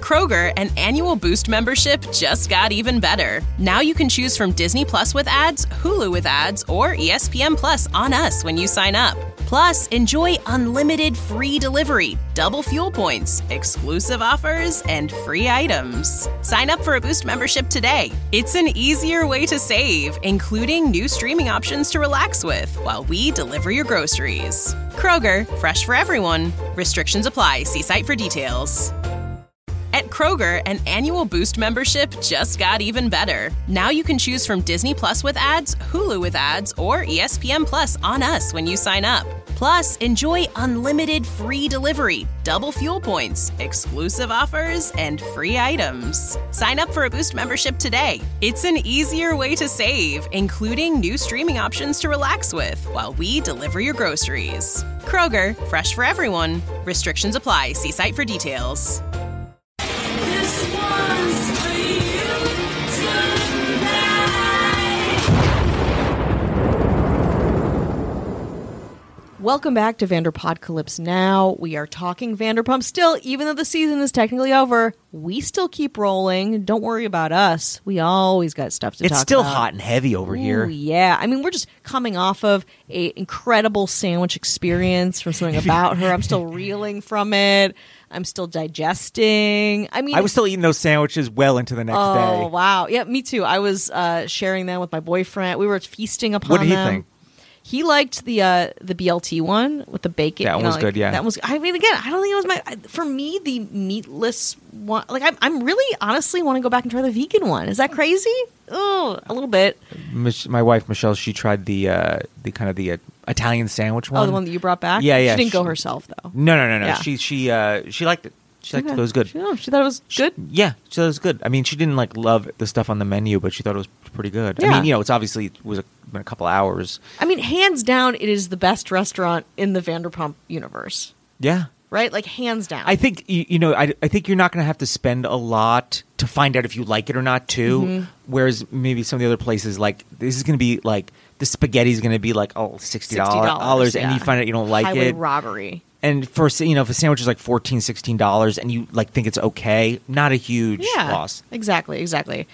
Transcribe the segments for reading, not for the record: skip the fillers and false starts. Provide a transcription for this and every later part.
Kroger, an annual Boost membership just got even better. Now you can choose from Disney Plus with ads, Hulu with ads, or ESPN Plus on us when you sign up. Plus, enjoy unlimited free delivery, double fuel points, exclusive offers, and free items. Sign up for a Boost membership today. It's an easier way to save, including new streaming options to relax with while we deliver your groceries. Kroger, fresh for everyone. Restrictions apply. See site for details. At Kroger, an annual Boost membership just got even better. Now you can choose from Disney Plus with ads, Hulu with ads, or ESPN Plus on us when you sign up. Plus, enjoy unlimited free delivery, double fuel points, exclusive offers, and free items. Sign up for a Boost membership today. It's an easier way to save, including new streaming options to relax with while we deliver your groceries. Kroger, fresh for everyone. Restrictions apply. See site for details. Welcome back to Vanderpodcalypse Now. We are talking Vanderpump still, even though the season is technically over. We still keep rolling. Don't worry about us. We always got stuff to talk about. It's still hot and heavy over here. Yeah. I mean, we're just coming off of an incredible sandwich experience from something about her. I'm still reeling from it. I'm still digesting. I mean, I was still eating those sandwiches well into the next day. Oh, wow. Yeah, me too. I was sharing them with my boyfriend. We were feasting upon them. What did he think? He liked the BLT one with the bacon. That one was good, yeah. That was. I mean, again, I don't think it was for me, the meatless one. Like, I'm really honestly want to go back and try the vegan one. Is that crazy? Oh, a little bit. My wife Michelle, she tried the kind of the Italian sandwich one. Oh, the one that you brought back. Yeah, yeah. She didn't go herself though. No. Yeah. She liked it. She liked it. It was good. She thought it was good. Yeah, she thought it was good. I mean, she didn't love the stuff on the menu, but she thought it was pretty good. Yeah. I mean, it's obviously it was been a couple hours. I mean, hands down, it is the best restaurant in the Vanderpump universe. Yeah. Right? Like, hands down. I think I think you're not going to have to spend a lot to find out if you like it or not, too. Mm-hmm. Whereas maybe some of the other places, like this is going to be like the spaghetti is going to be like $60, and you find out you don't like Highway it. robbery. And for if a sandwich is like $14, $16, and you think it's okay, not a huge loss. Exactly. Looking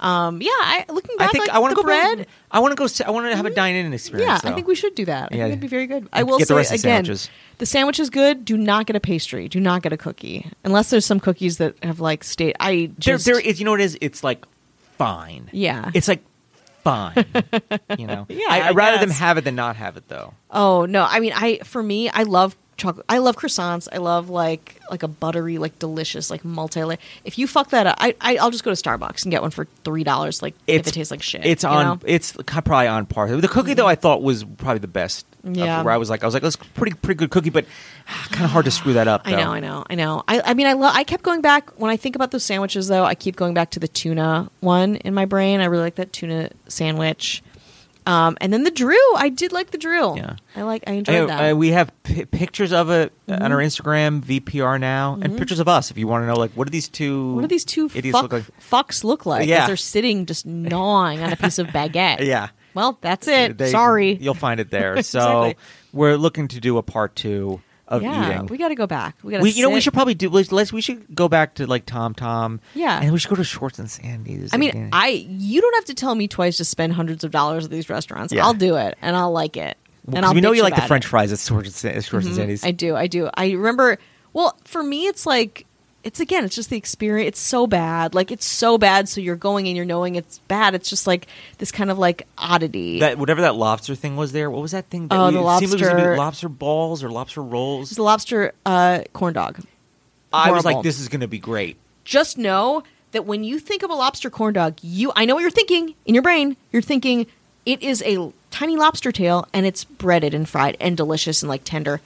back, I think like, I want to go bread. back. I want to have a dine-in experience. Yeah, though. I think we should do that. I think it'd be very good. I And will get the say rest of the again, sandwiches. the sandwich is good. Do not get a pastry. Do not get a cookie, unless there's some cookies that have like state. There is. You know what it is? It's like fine. Yeah. It's like fine. Yeah, I'd rather them guess. have it than not have it, though. Oh no! I mean, I love chocolate. I love croissants. I love like a buttery, like delicious, like multi-layer. If you fuck that up, I'll just go to Starbucks and get one for $3. Like if it tastes like shit. It's It's probably on par. The cookie though, I thought was probably the best. Yeah. Where I was like, that's pretty good cookie, but kind of hard to screw that up. Though. I know. I mean, I kept going back when I think about those sandwiches. Though I keep going back to the tuna one in my brain. I really like that tuna sandwich. And then the Drew, I did like the Drew. Yeah, I enjoyed that. We have pictures of it on our Instagram, VPR now, and pictures of us. If you want to know, like, what do these two idiots look like? Fucks look like? Yeah. As they're sitting just gnawing on a piece of baguette. Yeah. Well, that's it. Sorry. You'll find it there. So Exactly. we're looking to do a part 2 of eating. We got to go back. We should probably do. We should go back to like Tom. Yeah. And we should go to Schwartz and Sandy's. I mean, again. you don't have to tell me twice to spend hundreds of dollars at these restaurants. Yeah. I'll do it, and I'll like it. And I'll we know you like the about French it. fries at Schwartz and Sandy's. I do. I remember. Well, for me, it's like it's just the experience. It's so bad. Like, it's so bad. So you're going and you're knowing it's bad. It's just like this kind of like oddity. That whatever that lobster thing was there. What was that thing? The it seemed like it was gonna be lobster. lobster balls or lobster rolls. It's a lobster corn dog. I was Horrible. like, this is going to be great. Just know that when you think of a lobster corn dog, I know what you're thinking in your brain. You're thinking it is a tiny lobster tail and it's breaded and fried and delicious and like tender.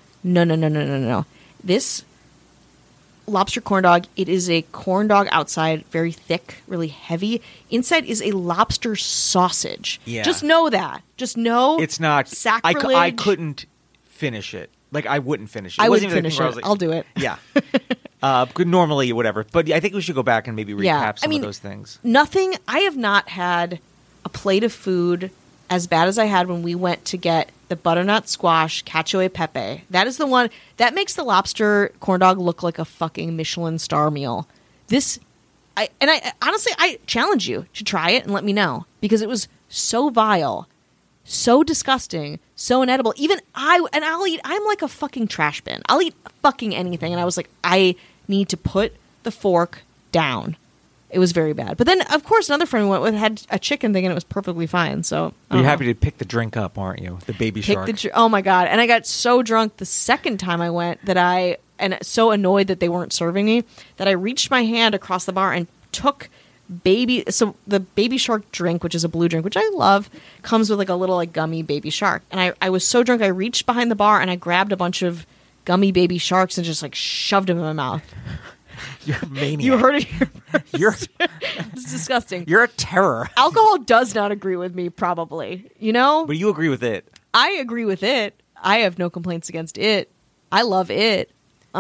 No. This lobster corn dog, it is a corn dog outside, very thick, really heavy. Inside is a lobster sausage. Yeah. Just know that. Just know It's not sacrilege. I couldn't finish it. Like, I wouldn't finish it. I wasn't wouldn't even a finish thing where I it. was like- I'll do it. Yeah. Good, normally, whatever. But yeah, I think we should go back and maybe recap some of those things. Nothing. I have not had a plate of food as bad as I had when we went to get the butternut squash cacio e pepe. That is the one that makes the lobster corn dog look like a fucking Michelin star meal. I honestly, I challenge you to try it and let me know, because it was so vile, so disgusting, so inedible. Even I'm like a fucking trash bin. I'll eat fucking anything. And I was like, I need to put the fork down. It was very bad. But then, of course, another friend we went with had a chicken thing, and it was perfectly fine. So you're happy to pick the drink up, aren't you? The baby shark. Oh my God. And I got so drunk the second time I went and so annoyed that they weren't serving me, that I reached my hand across the bar and took so the baby shark drink, which is a blue drink, which I love, comes with like a little like gummy baby shark. And I was so drunk, I reached behind the bar and I grabbed a bunch of gummy baby sharks and just like shoved them in my mouth. You're a maniac. You heard it here first. It's disgusting. You're a terror. Alcohol does not agree with me, probably. You know? But you agree with it. I agree with it. I have no complaints against it. I love it.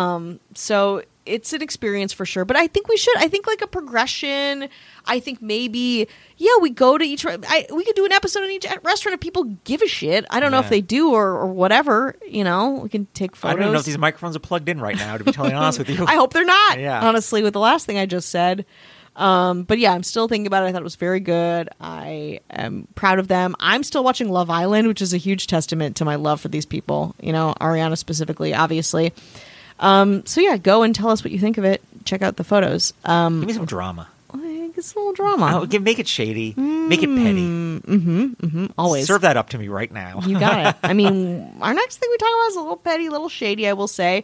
So it's an experience for sure. But I think we should. I think like a progression. I think maybe, we go to each. We could do an episode in each restaurant if people give a shit. I don't know if they do or whatever. You know, we can take photos. I don't even know if these microphones are plugged in right now, to be totally honest with you. I hope they're not. Yeah. Honestly, with the last thing I just said. But yeah, I'm still thinking about it. I thought it was very good. I am proud of them. I'm still watching Love Island, which is a huge testament to my love for these people. You know, Ariana specifically, obviously. So yeah, go and tell us what you think of it. Check out the photos. Give me some drama. It's a little drama. Make it shady. Make it petty. Always. Serve that up to me right now. You got it. I mean, our next thing we talk about is a little petty, a little shady, I will say.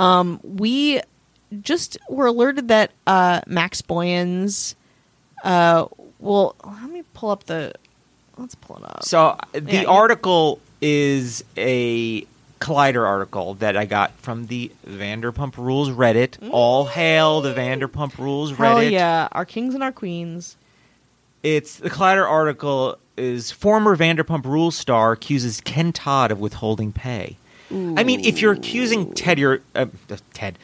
We just were alerted that Max Boyens let me pull up let's pull it up. So the article is a Collider article that I got from the Vanderpump Rules Reddit. All hail the Vanderpump Rules Reddit. Hell yeah, our kings and our queens. It's the Collider article is former Vanderpump Rules star accuses Ken Todd of withholding pay. Ooh. I mean, if you're accusing Ted, Ted.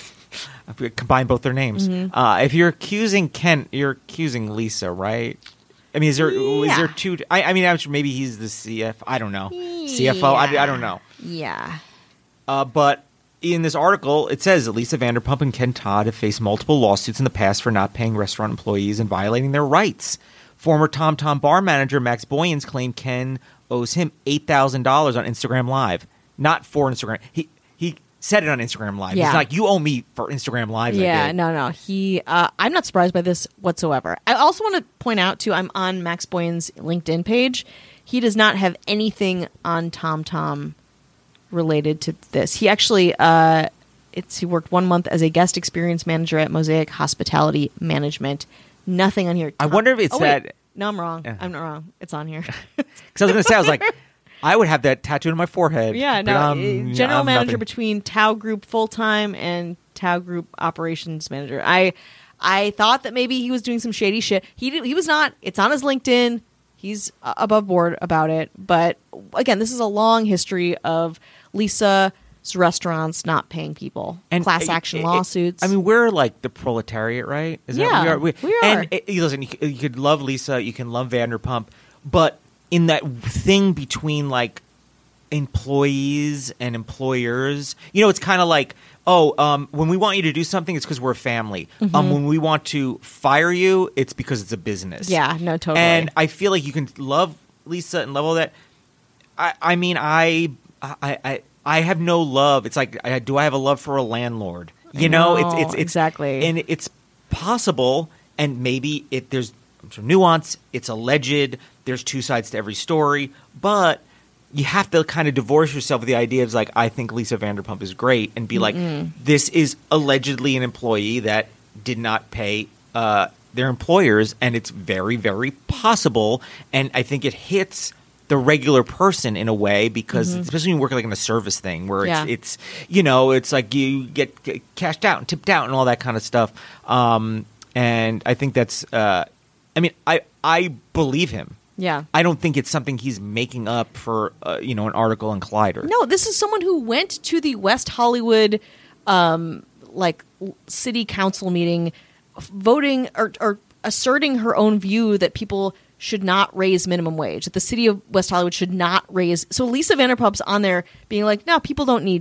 Combine both their names. Mm-hmm. If you're accusing Ken, you're accusing Lisa, right? I mean, is there two? I mean, maybe he's the CF. I don't know. CFO. I don't know. Yeah. But in this article, it says that Lisa Vanderpump and Ken Todd have faced multiple lawsuits in the past for not paying restaurant employees and violating their rights. Former Tom Tom bar manager Max Boyens claimed Ken owes him $8,000 on Instagram Live, not for Instagram. He said it on Instagram Live. Yeah. He's like, you owe me for Instagram Live. Yeah, no. I'm not surprised by this whatsoever. I also want to point out, too, I'm on Max Boyens' LinkedIn page. He does not have anything on TomTom related to this. He actually, he worked 1 month as a guest experience manager at Mosaic Hospitality Management. Nothing on here. I wonder if it's that. Wait. No, I'm wrong. Yeah. I'm not wrong. It's on here. Because I was going to say, I was like, I would have that tattooed on my forehead. Yeah, no. General manager between Tao Group full-time and Tao Group operations manager. I thought that maybe he was doing some shady shit. He was not. It's on his LinkedIn. He's above board about it. But again, this is a long history of Lisa's restaurants not paying people. And class action lawsuits. I mean, we're like the proletariat, right? Is that we are. And listen, you could love Lisa. You can love Vanderpump. But in that thing between like employees and employers, it's kind of like, when we want you to do something, it's because we're a family. Mm-hmm. When we want to fire you, it's because it's a business. Yeah, no, totally. And I feel like you can love Lisa and love all that. I mean, I have no love. It's like, do I have a love for a landlord? It's exactly, and it's possible, and maybe there's some nuance. It's alleged. There's two sides to every story, but you have to kind of divorce yourself with the idea of like, I think Lisa Vanderpump is great, and be like, this is allegedly an employee that did not pay their employers, and it's very, very possible. And I think it hits the regular person in a way because especially when you work like in a service thing where it's like you get cashed out and tipped out and all that kind of stuff. And I think that's I believe him. Yeah. I don't think it's something he's making up for, an article in Collider. No, this is someone who went to the West Hollywood, city council meeting, voting or asserting her own view that people should not raise minimum wage, that the city of West Hollywood should not raise. So Lisa Vanderpump's on there being like, no, people don't need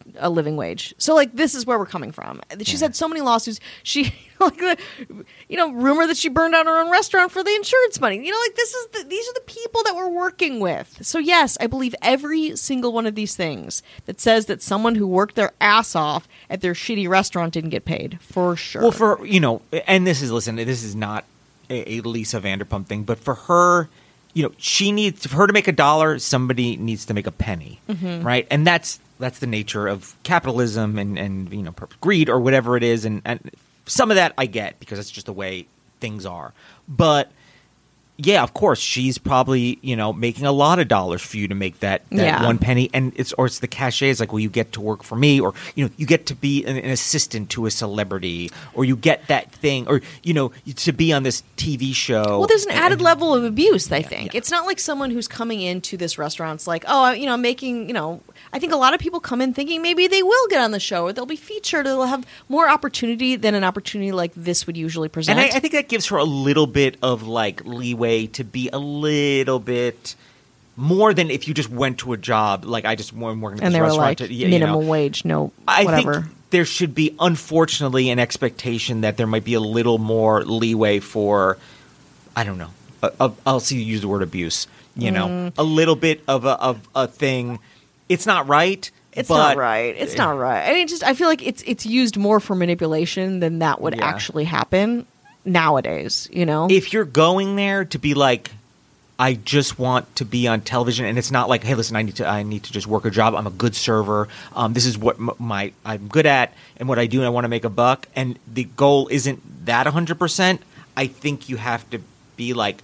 a living wage. So like this is where we're coming from. She's had so many lawsuits. She like the rumor that she burned down her own restaurant for the insurance money. Like these are the people that we're working with. So yes, I believe every single one of these things that says that someone who worked their ass off at their shitty restaurant didn't get paid, for sure. Well, and this is not a Lisa Vanderpump thing, but for her, for her to make $1, somebody needs to make a penny, right? And that's the nature of capitalism and greed or whatever it is, and some of that I get because it's just the way things are. But yeah, of course, she's probably making a lot of dollars for you to make that one penny, and it's the cachet is like, well, you get to work for me, or you get to be an assistant to a celebrity, or you get that thing, or to be on this TV show. Well, there's an added level of abuse. I think it's not like someone who's coming into this restaurant's like, oh, I'm making I think a lot of people come in thinking maybe they will get on the show or they'll be featured or they'll have more opportunity than an opportunity like this would usually present. And I think that gives her a little bit of like leeway to be a little bit more than if you just went to a job like I just working at this and they were restaurant. Like minimum wage, no whatever. I think there should be, unfortunately, an expectation that there might be a little more leeway for, I don't know, I'll see you use the word abuse. A little bit of a thing. It's not right. It's not right. It's not right. I mean, I feel like it's used more for manipulation than that would actually happen nowadays. If you're going there to be like, I just want to be on television, and it's not like, hey, listen, I need to just work a job. I'm a good server. This is what I'm good at, and what I do, and I want to make a buck. And the goal isn't that 100%. I think you have to be like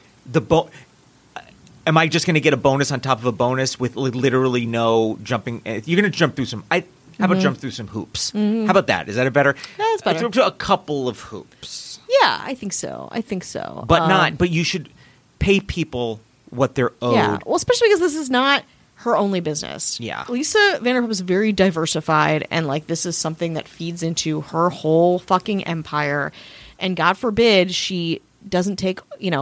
am I just going to get a bonus on top of a bonus with literally no jumping? You're going to jump through how about jump through some hoops? How about that? Is that a better? That's better. Jump through a couple of hoops. Yeah, I think so. But you should pay people what they're owed. Yeah, well, especially because this is not her only business. Yeah. Lisa Vanderpump is very diversified, and like this is something that feeds into her whole fucking empire. And God forbid she doesn't take,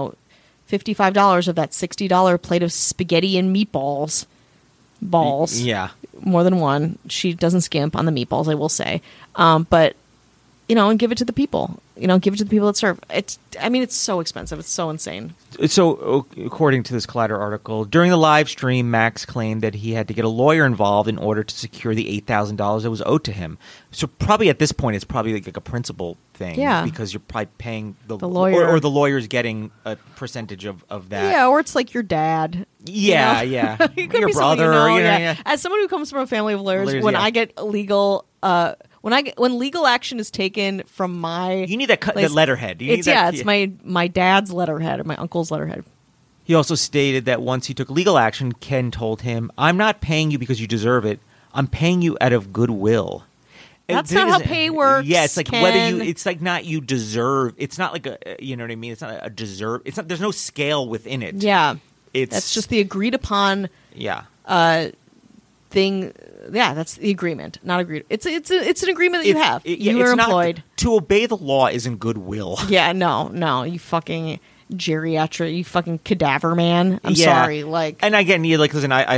$55 of that $60 plate of spaghetti and meatballs. Yeah. More than one. She doesn't skimp on the meatballs, I will say. But, and give it to the people. Give it to the people that serve. It's so expensive. It's so insane. So, according to this Collider article, during the live stream, Max claimed that he had to get a lawyer involved in order to secure the $8,000 that was owed to him. So, probably at this point, it's probably like a principal thing. Yeah. Because you're probably paying the lawyer. Or the lawyer's getting a percentage of that. Yeah, or it's like your dad. Yeah, yeah. Your brother. Yeah. As someone who comes from a family of lawyers, when I get legal... When legal action is taken from my... You need that letterhead. It's my dad's letterhead or my uncle's letterhead. He also stated that once he took legal action, Ken told him, I'm not paying you because you deserve it. I'm paying you out of goodwill. That's not how pay works. Yeah, it's like Ken. whether you... It's like not you deserve... It's not like a... You know what I mean? It's not a deserve... It's not... There's no scale within it. Yeah. It's... That's just the agreed upon... Yeah. Thing... Yeah, that's the agreement, not agreed. It's an agreement that you have. You are employed. To obey the law isn't goodwill. Yeah, no, you fucking geriatric, you fucking cadaver man. I'm sorry, And again, listen, I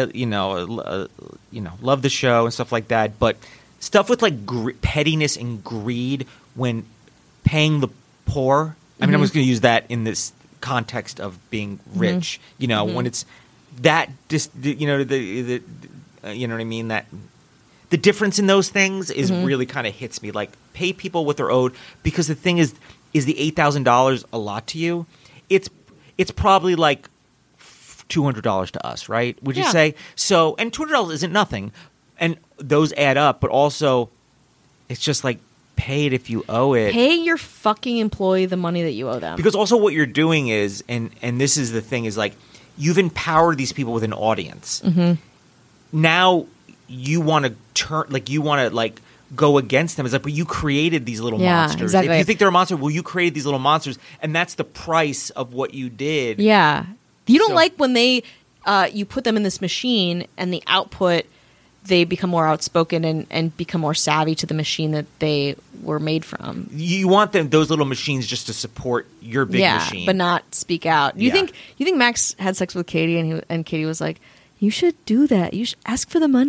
love the show and stuff like that, but stuff with like pettiness and greed when paying the poor. I mean, I'm just going to use that in this context of being rich. When it's that, just you know what I mean? That the difference in those things is really kind of hits me. Like, pay people what they're owed, because the thing is the $8,000 a lot to you? It's probably like $200 to us, right? Would you say? So, and $200 isn't nothing, and those add up. But also, it's just like, pay it if you owe it. Pay your fucking employee the money that you owe them. Because also what you're doing is, and this is the thing, is like, you've empowered these people with an audience. Now you want to go against them. It's like, but you created these little monsters. Exactly. If you think they're a monster, well, you created these little monsters, and that's the price of what you did. Yeah. You don't like when they you put them in this machine and the output, they become more outspoken and become more savvy to the machine that they were made from. You want those little machines just to support your big machine, but not speak out. You think Max had sex with Katie and Katie was like, you should do that. You should ask for the money.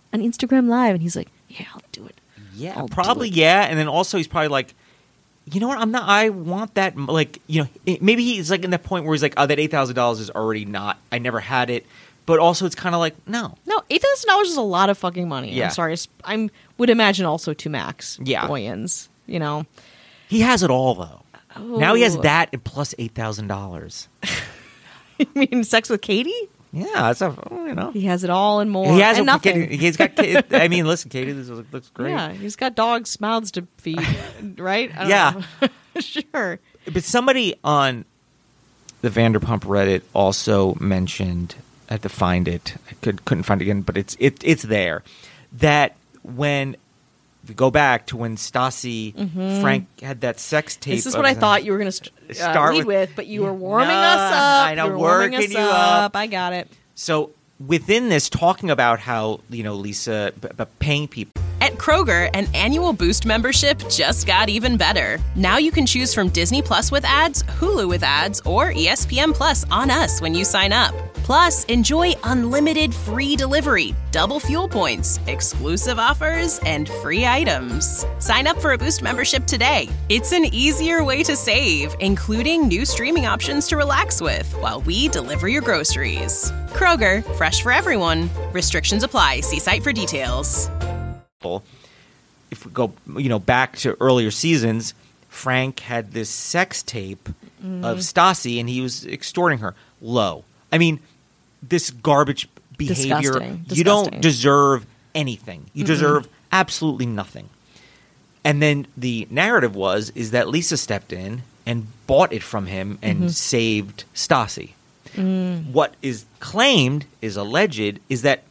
an Instagram Live, and he's like, yeah, I'll do it. Yeah, I'll do probably, it. yeah. And then also he's probably like, you know what? I want that. Like, you know, maybe he's like in that point where he's like, oh, that $8,000 is already not, I never had it. But also it's kind of like, no. No, $8,000 is a lot of fucking money. Yeah. I'm sorry. I would imagine also to Max Yeah. Boyens, you know. He has it all, though. Oh. Now he has that and plus $8,000. You mean sex with Katie? Yeah, that's a, you know. He has it all and more. He has and nothing. He's got. I mean, listen, Katie, this looks great. Yeah, he's got dogs' mouths to feed, right? I don't Yeah. know. Sure. But somebody on the Vanderpump Reddit also mentioned. I had to find it. I couldn't find it again, but it's there. That when we go back to when Stassi Frank had that sex tape. This is what I thought you were going to Start lead with, but you were warming No, us up. I know, you were warming working us you up. I got it. So within this, talking about how, you know, Lisa paying people. At Kroger, an annual Boost membership just got even better. Now you can choose from Disney Plus with ads, Hulu with ads, or ESPN Plus on us when you sign up. Plus, enjoy unlimited free delivery, double fuel points, exclusive offers, and free items. Sign up for a Boost membership today. It's an easier way to save, including new streaming options to relax with while we deliver your groceries. Kroger, fresh for everyone. Restrictions apply. See site for details. If we go, you know, back to earlier seasons, Frank had this sex tape of Stassi, and he was extorting her. Low. I mean, this garbage behavior. Disgusting. You don't deserve anything. You deserve absolutely nothing. And then the narrative is that Lisa stepped in and bought it from him and saved Stassi. What is claimed, is alleged, is that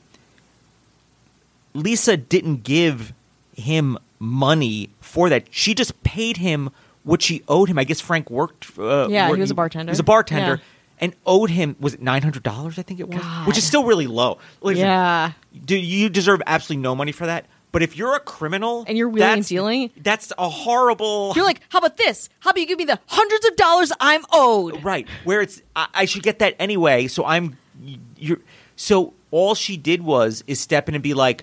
Lisa didn't give him money for that. She just paid him what she owed him. I guess Frank worked. He was a bartender. He was a bartender Yeah. and owed him, was it $900? I think it was, God. which is still really low. Listen, Yeah. you deserve absolutely no money for that. But if you're a criminal And you're wheeling and dealing? that's a horrible. You're like, how about this? How about you give me the hundreds of dollars I'm owed? Right, where it's I should get that anyway. So so all she did is step in and be like,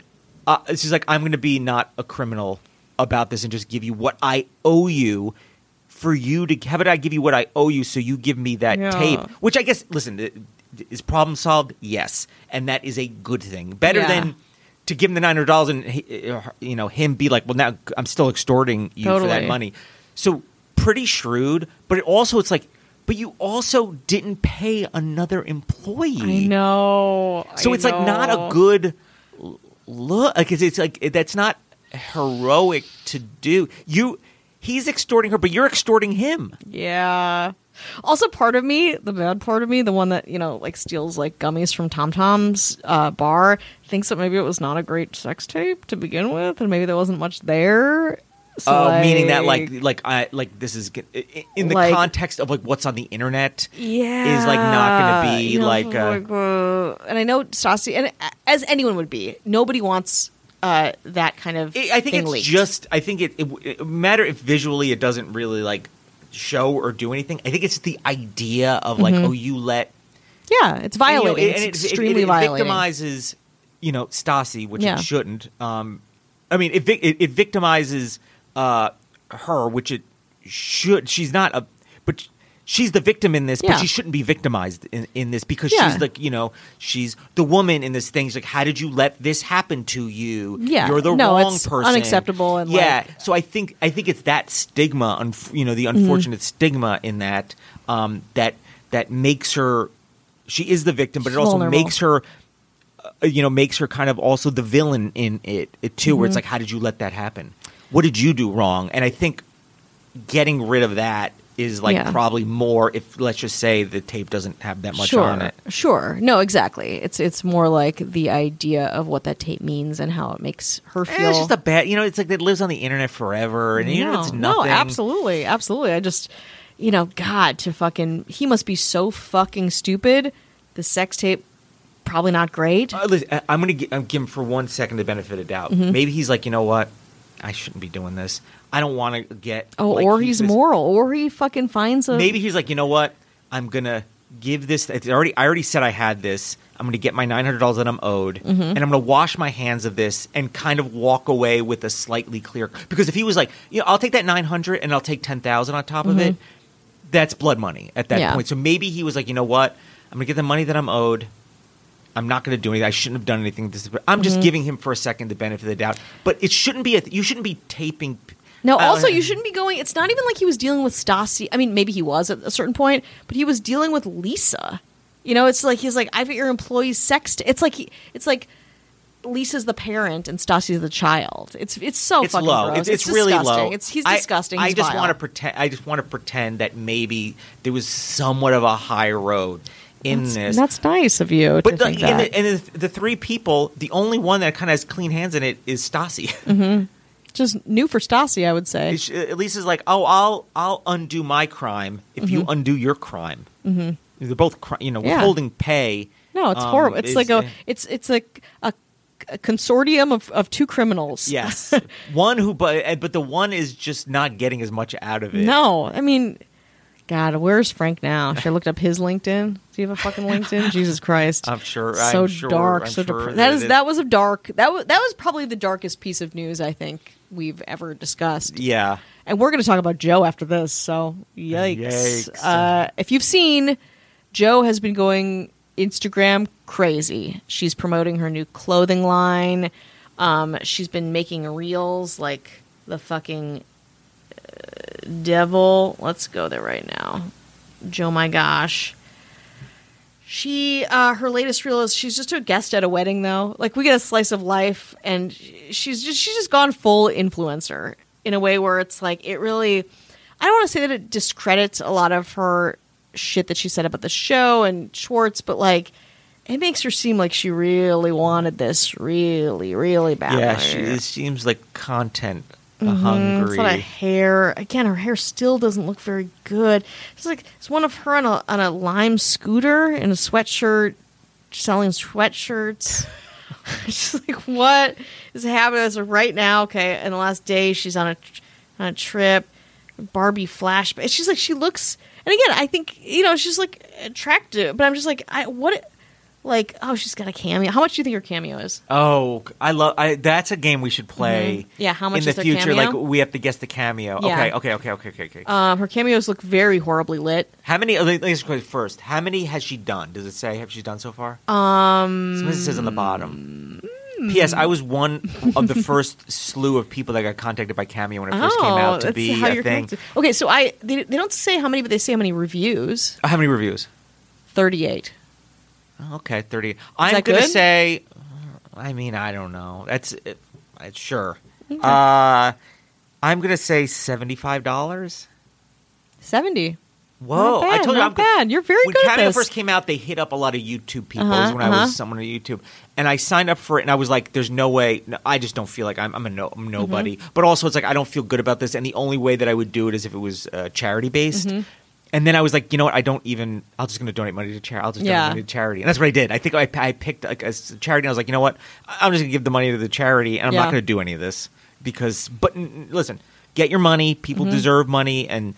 she's like, I'm going to be not a criminal about this and just give you what I owe you for you to. How about I give you what I owe you so you give me that tape? Which I guess, listen, is problem solved? Yes, and that is a good thing. Better than to give him the $900 and, you know, him be like, well, now I'm still extorting you for that money. So pretty shrewd, but it's like, but you also didn't pay another employee. I know. So it's like not a good look. Like it's like that's not heroic to do. He's extorting her, but you're extorting him. Yeah. Also, part of me, the bad part of me, the one that, you know, like steals like gummies from Tom Tom's bar, thinks that maybe it was not a great sex tape to begin with, and maybe there wasn't much there. So, meaning that like this is in the context of like what's on the internet, is like not going to be you know, like. And I know Stassi, and as anyone would be, nobody wants that kind of. I think thing it's leaked. just. I think it matter if visually it doesn't really like show or do anything. I think it's the idea of like, oh, you let. Yeah, it's violating. It's extremely violating. It victimizes, you know, Stassi, which it shouldn't. I mean, it victimizes her, which it should. She's not a, but she's the victim in this. But she shouldn't be victimized in this because she's like, you know, she's the woman in this thing. She's like, how did you let this happen to you? Yeah, you're the no, wrong it's person. Unacceptable. And So I think it's that stigma, you know, the unfortunate stigma in that that makes her. She is the victim, but it also makes her. You know, makes her kind of also the villain in it too, where it's like, how did you let that happen? What did you do wrong? And I think getting rid of that is like probably more if, let's just say, the tape doesn't have that much on it. Sure. No, exactly. It's more like the idea of what that tape means and how it makes her feel. It's just a bad, you know, it's like it lives on the internet forever and you know, it's nothing. No, absolutely. Absolutely. I just, you know, God, he must be so fucking stupid. The sex tape, probably not great. Listen, I'm going to give him for 1 second the benefit of doubt. Maybe he's like, you know what? I shouldn't be doing this. I don't want to get. Or he's moral, or he fucking finds a. Maybe he's like, you know what? I'm gonna give this. I already said I had this. I'm going to get my $900 that I'm owed, Mm-hmm. and I'm going to wash my hands of this and kind of walk away with a slightly clear. Because if he was like, I'll take that $900 and I'll take $10,000 on top of it, that's blood money at that Yeah. point. So maybe he was like, you know what? I'm going to get the money that I'm owed. I'm not going to do anything. I shouldn't have done anything. I'm just giving him for a second the benefit of the doubt. But it shouldn't be. You shouldn't be taping. No, also, you shouldn't be going. It's not even like he was dealing with Stassi. I mean, maybe he was at a certain point, but he was dealing with Lisa. It's like he's like, I've got your employees sexed. It's like Lisa's the parent and Stassi's the child. It's so It's fucking low. gross. It's really disgusting. low. He's disgusting. I He's just vile. want to pretend. I just want to pretend that maybe there was somewhat of a high road in this. That's nice of you. But to think that. and the three people, the only one that kind of has clean hands in it is Stassi. Just new for Stassi, I would say. Lisa's like, oh, I'll undo my crime if you undo your crime. Mm-hmm. They're both, withholding pay. No, it's horrible. It's like it's like a consortium of two criminals. Yes, one who, but the one is just not getting as much out of it. No, I mean, God, where's Frank now? Should I look up his LinkedIn? Do you have a fucking LinkedIn? Jesus Christ! I'm sure. So I'm sure, dark. I'm So sure that was a dark. That was probably the darkest piece of news I think we've ever discussed. Yeah. And we're going to talk about Joe after this. So yikes! If you've seen, Joe has been going Instagram crazy. She's promoting her new clothing line. She's been making reels like the fucking devil. Let's go there right now. Joe, my gosh. She her latest reel is she's just a guest at a wedding though. Like we get a slice of life, and she's just gone full influencer in a way where it's like it really. I don't want to say that it discredits a lot of her shit that she said about the show and Schwartz, but like it makes her seem like she really wanted this really, really badly. Yeah, it seems like content hungry. It's a lot of hair. Again, her hair still doesn't look very good. It's one of her on a lime scooter in a sweatshirt, selling sweatshirts. It's just like, what is happening? So right now, okay, in the last day, she's on a trip. Barbie flashback. She's like, she looks, and again, I think she's like attractive, but I'm just like, she's got a cameo. How much do you think her cameo is? Oh, that's a game we should play. Yeah, how much in the is her future? cameo? Like we have to guess the cameo. Yeah. Okay. Her cameos look very horribly lit. How many? Let me ask you first. How many has she done? Does it say have she done so far? Sometimes it says on the bottom. P.S. I was one of the first slew of people that got contacted by Cameo when it first came out to be a thing. Okay, so they don't say how many, but they say how many reviews. How many reviews? 38. Okay, 30. I'm that going to good? say, I mean, I don't know. That's sure. Okay. I'm going to say $75. 70. Whoa! Not bad, I told you, not bad. You're very when good at Cameo this. first came out, they hit up a lot of YouTube people. It was when I was someone on YouTube, and I signed up for it, and I was like, "There's no way. No, I just don't feel like I'm nobody." But also, it's like I don't feel good about this, and the only way that I would do it is if it was charity based. And then I was like, you know what? I'll just going to donate money to charity. I'll just donate money to charity, and that's what I did. I think I picked like a charity, and I was like, you know what? I'm just going to give the money to the charity, and I'm not going to do any of this because. But listen. Get your money. People deserve money, and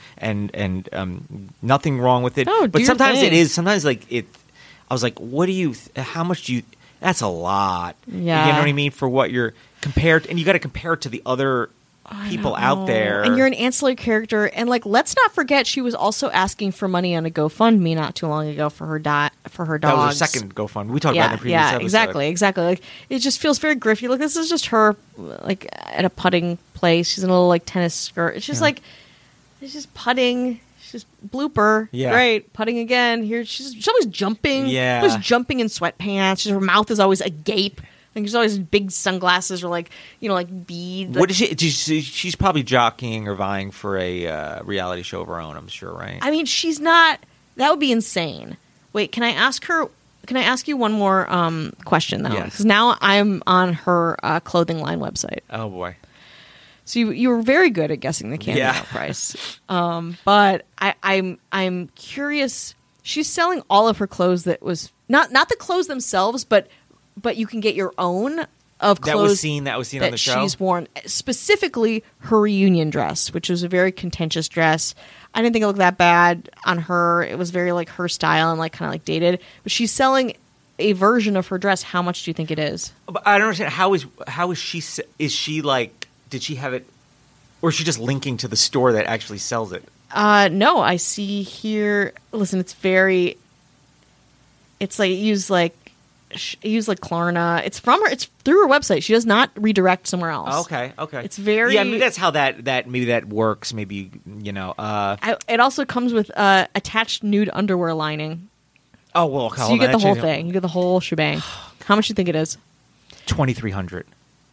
nothing wrong with it. Oh, but sometimes thing. it is. Sometimes like it. I was like, what do you? How much do you? That's a lot. Yeah. You know what I mean? For what you're compared, and you got to compare it to the other people out there. And you're an ancillary character, and like, let's not forget, she was also asking for money on a GoFundMe not too long ago for her for her dogs. That was her second GoFundMe. We talked about it in the previous episode. Exactly. Like, it just feels very griffy. Like, this is just her, like, at a putting place. She's in a little like tennis skirt. It's just like, it's just putting. She's blooper. Yeah. Great. Putting again. Here, she's always jumping. Yeah. Always jumping in sweatpants. Her mouth is always agape. Like, there's always big sunglasses or like beads. What is she? She's probably jockeying or vying for a reality show of her own. I'm sure, right? I mean, she's not. That would be insane. Wait, can I ask her? Can I ask you one more question though? Yes. Because now I'm on her clothing line website. Oh boy. So you were very good at guessing the cameo price. But I'm curious. She's selling all of her clothes that was not the clothes themselves, but you can get your own of clothes that was seen on the show. she's worn, specifically her reunion dress, which was a very contentious dress. I didn't think it looked that bad on her. It was very like her style and like kind of like dated. But she's selling a version of her dress. How much do you think it is? But I don't understand. How is she? Is she like? Did she have it, or is she just linking to the store that actually sells it? No, I see here. Listen, it's very. It's like use like Klarna. It's from her. It's through her website. She does not redirect somewhere else. Okay. It's very. Yeah, maybe that's how that maybe that works. Maybe it also comes with attached nude underwear lining. Oh well, okay, So you get the whole thing. You get the whole shebang. How much do you think it is? $2,300.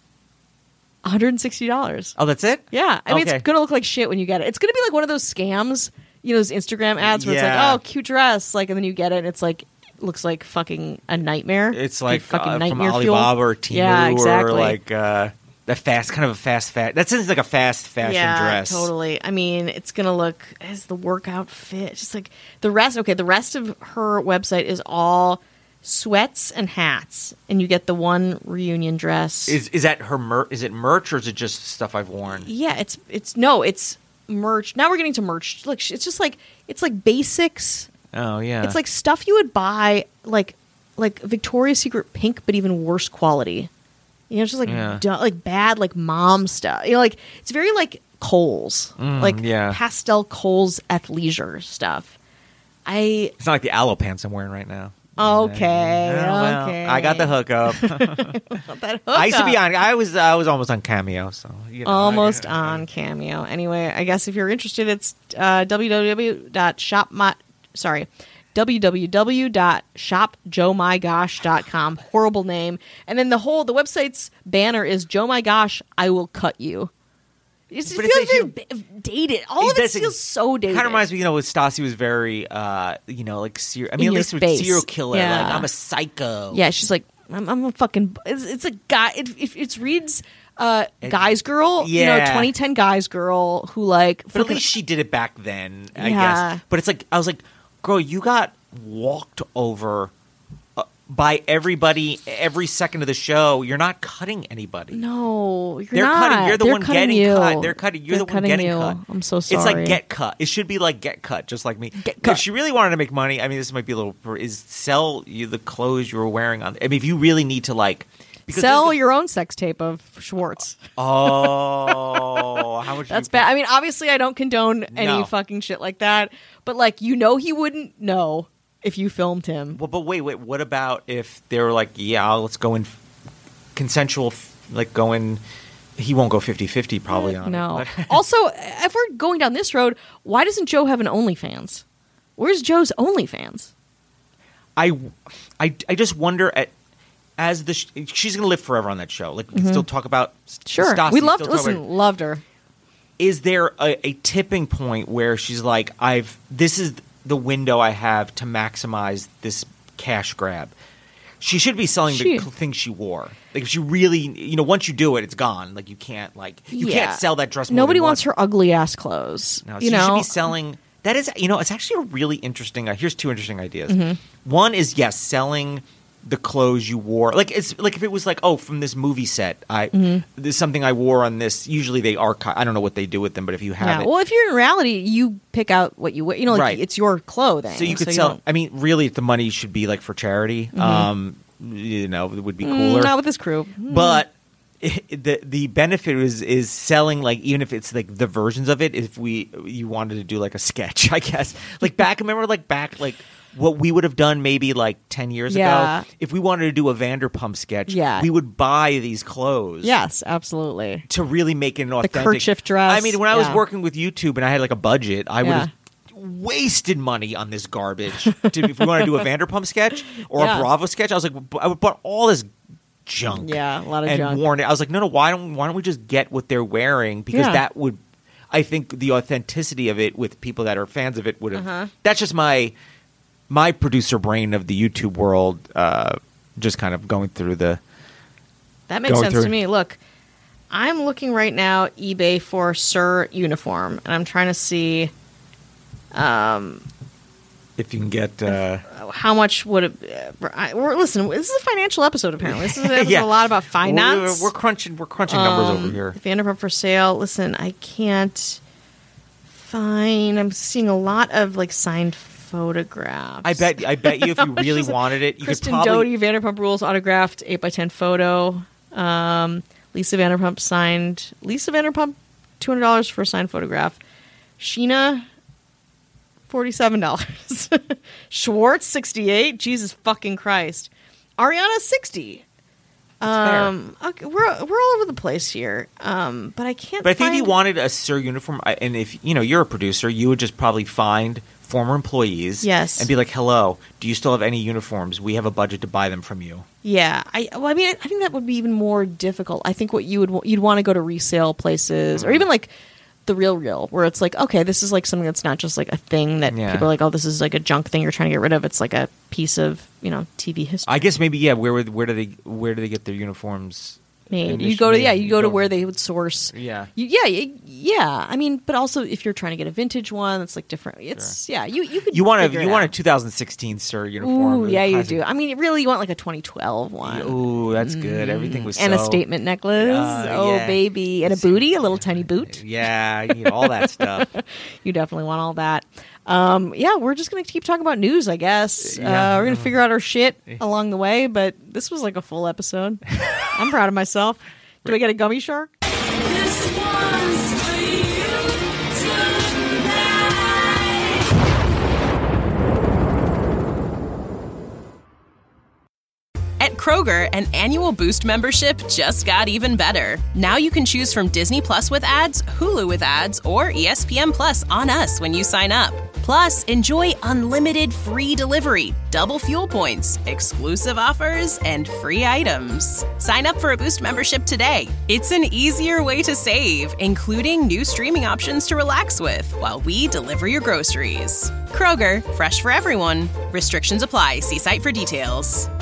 $160. Oh, that's it? Yeah, I mean Okay. it's gonna look like shit when you get it. It's gonna be like one of those scams, those Instagram ads where it's Yeah. like, oh, cute dress, like, and then you get it, and it's like looks like fucking a nightmare. It's like fucking from nightmare Alibaba fuel. or Temu Yeah, exactly. or like that fast. That sounds like a fast fashion dress. Totally. I mean, it's gonna look as the workout fit. Just like the rest. Okay, the rest of her website is all sweats and hats, and you get the one reunion dress. Is that her is it merch or is it just stuff I've worn? Yeah, it's merch. Now we're getting to merch. Look, it's just like it's like basics. Oh yeah. It's like stuff you would buy like Victoria's Secret pink, but even worse quality. It's just like like bad like mom stuff. Like it's very like Kohl's, pastel Kohl's athleisure stuff. It's not like the aloe pants I'm wearing right now. Okay, well, okay. I got the hookup. I used to be on. I was almost on Cameo, so almost on Cameo. Anyway, I guess if you're interested, it's www.shopjoemygosh.com. Horrible name. And then the website's banner is Joe My Gosh, I Will Cut You. It feels very dated. All of it feels so dated. Kind of reminds me, with Stassi was very, like, at least with face. serial killer. Yeah. Like, I'm a psycho. Yeah, she's like, I'm a fucking. It's a guy. It reads Guy's Girl. Yeah. 2010 Guy's Girl who like. But at least she did it back then, I Yeah. guess. But it's like, I was like, girl, you got walked over by everybody every second of the show. You're not cutting anybody. No, They're not. cutting. You're the They're one cutting getting you. cut. You're the one getting you. cut. I'm so sorry. It's like get cut. It should be like get cut, just like me. Get cut. If she really wanted to make money, I mean, this might be a little. Is sell you the clothes you were wearing on. I mean, if you really need to like. Sell your own sex tape of Schwartz. Oh, how much? That's bad. I mean, obviously, I don't condone any fucking shit like that. But like, he wouldn't know if you filmed him. Well, but wait. What about if they were like, yeah, let's go in consensual, like going. He won't go 50-50 probably on no. it. No. Also, if we're going down this road, why doesn't Joe have an OnlyFans? Where's Joe's OnlyFans? I just wonder as she's going to live forever on that show. Like, we can still talk about Sure. Stassi, We loved her. Is there a tipping point where she's like, this is the window I have to maximize this cash grab? She should be selling the things she wore. Like, if she really, once you do it, it's gone. Like, you can't can't sell that dress. Nobody wants her ugly ass clothes. No, so you should be selling. That is, it's actually a really interesting. Here's two interesting ideas. One is selling the clothes you wore. Like, it's like if it was like, oh, from this movie set, there's something I wore on this. Usually they archive. I don't know what they do with them, but if you have it, well, if you're in reality, you pick out what you wear. Right. It's your clothing. So you could sell. I mean, really, the money should be like for charity. It would be cooler. Not with this crew, but. The benefit is selling, like, even if it's like the versions of it. If you wanted to do like a sketch, I guess, like back what we would have done maybe like 10 years ago. If we wanted to do a Vanderpump sketch, we would buy these clothes. Yes, absolutely. To really make it an authentic. The kerchief dress. I mean, when I was working with YouTube and I had like a budget, I would have wasted money on this garbage. If we want to do a Vanderpump sketch or a Bravo sketch, I was like, I would buy all this junk. Yeah, a lot of and junk. Worn it. I was like, no, why don't we just get what they're wearing? Because that would, I think, the authenticity of it with people that are fans of it would have. That's just my producer brain of the YouTube world, just kind of going through the. That makes sense to me. Look, I'm looking right now eBay for Sir uniform, and I'm trying to see. If you can get... How much would it... listen, this is a financial episode, apparently. This is an episode a lot about finance. We're crunching numbers over here. Vanderpump for Sale. Listen, I can't find... I'm seeing a lot of, like, signed photographs. I bet you if you really wanted it, you Kristen could probably... Doty, Vanderpump Rules autographed 8x10 photo. Lisa Vanderpump signed... Lisa Vanderpump, $200 for a signed photograph. Sheena... $47. Schwartz, $68. Jesus fucking Christ. Ariana, $60. Okay, we're all over the place here. But I can't. But I think if you wanted a SUR uniform, and if you're a producer, you would just probably find former employees, yes, and be like, "Hello, do you still have any uniforms? We have a budget to buy them from you." Yeah, I think that would be even more difficult. I think you'd want to go to resale places, or even like the Real, where it's like, okay, this is like something that's not just like a thing that people are like, oh, this is like a junk thing you're trying to get rid of. It's like a piece of TV history. I guess maybe where do they get their uniforms made? You go to where they would source. Yeah. I mean, but also if you're trying to get a vintage one, that's like different. It's you could. You want a 2016 SUR uniform? Ooh, yeah, you do. I mean, really, you want like a 2012 one. Ooh, that's good. Everything was and a statement necklace. Baby, and a booty, a little tiny boot. Yeah, you need all that stuff. You definitely want all that. We're just going to keep talking about news, I guess. Yeah. We're going to figure out our shit along the way, but this was like a full episode. I'm proud of myself. Do I get a gummy shark? This one's for you tonight. At Kroger, an annual Boost membership just got even better. Now you can choose from Disney Plus with ads, Hulu with ads, or ESPN Plus on us when you sign up. Plus, enjoy unlimited free delivery, double fuel points, exclusive offers, and free items. Sign up for a Boost membership today. It's an easier way to save, including new streaming options to relax with while we deliver your groceries. Kroger, fresh for everyone. Restrictions apply. See site for details.